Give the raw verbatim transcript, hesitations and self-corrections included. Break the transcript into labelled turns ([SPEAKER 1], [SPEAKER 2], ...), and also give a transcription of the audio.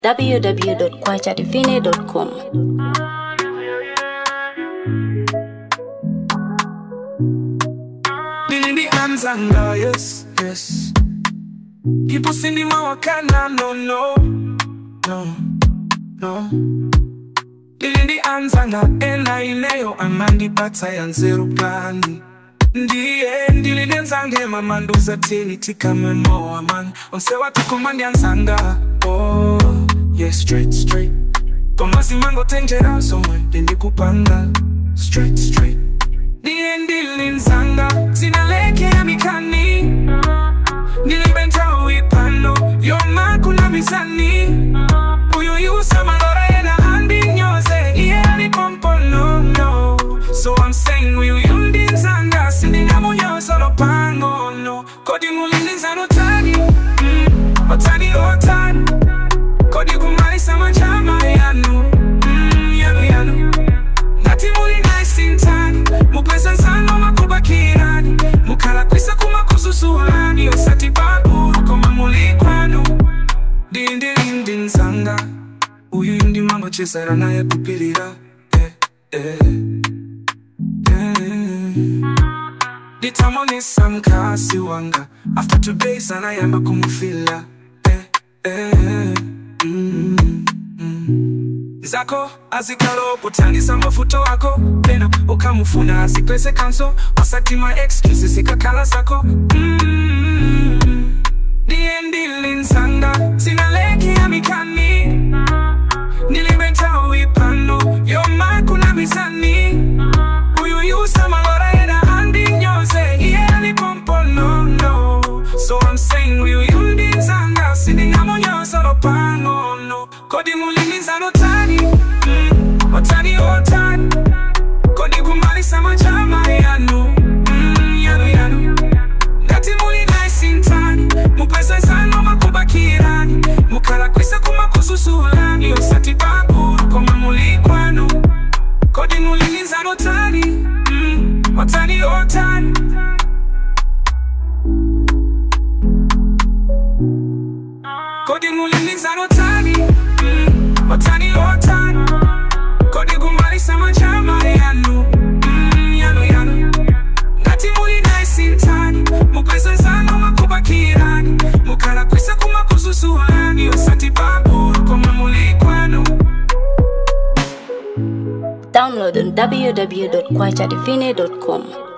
[SPEAKER 1] w w w dot kwacha divine dot com.
[SPEAKER 2] Nilindi anzanga, yes, yes. People sindi mawakana, no, no, no, no. Nilindi anzanga, ena ileo amandi bata ya nzeru plani. Ndiye ndilindi nzange mamanduza tini tika memoa man. Onse watu kumandi anzanga, oh, yes, straight, straight. Tomasi mango tenjera somwe, dindi kupanga, straight, straight. Ndiye ndilindi nzanga, zinaleke ya mikani. Nilibenta uipano, yoma kuna mizani. Uyu yusa malora yena handi nyoze. Yeah, ni pompo, no, no. So I'm saying uyu yundi nzanga. Sindinga munyo solo pango, no. Kodi mulindi nzano tani, mm, otani otani. Kodi kumali sama chama yanu, mm, yanu yanu. Nati muli nice intani, mupesa nsano makuba kirani. Mukala kwisa kuma kususuani, osati babu koma muli kwanu. Dindi dindi nzanga, uyu yundi mango chisara na ya kupilira, eh, eh, eh. Ditamoni samkasi wanga, after today sana yamba kumufila, eh, eh, mm, mm. Zako azikalo putangisa mafuto wako, pena ukamufuna asikweze kanso. Wasati my excuses ikakala sako, mm. Diye ndili nzanga, sinaleki ya mikani. Nilibenta uipano, yoma kuna mizani. Uyu yusa malora yena handi nyoze. Yeah, ni pompo, no, no. So I'm saying uyu yundi nzanga. Sindinga monyo solo pango, no. Kodi mulindi nzano tani, mm, otani otani. Kodi kumali sama chama yanu, mm, yanu yanu. Ngati muli nice intani, mupesa nsano makuba kirani. Mukala kwisa kuma kususulani, osati babu koma muli kwanu. Kodi mulindi nzano tani, mm, otani otani. Kodi mulindi nzano tani, mm, otani otani. Kodi kumali sama chama yanu, mm, yanu yanu. Ngati muli nice intani, mupesa nsano makuba kirani. Mukala kwisa kuma kususuani, osati babu koma muli kwanu.
[SPEAKER 1] Download on w w w dot kwacha divine dot com.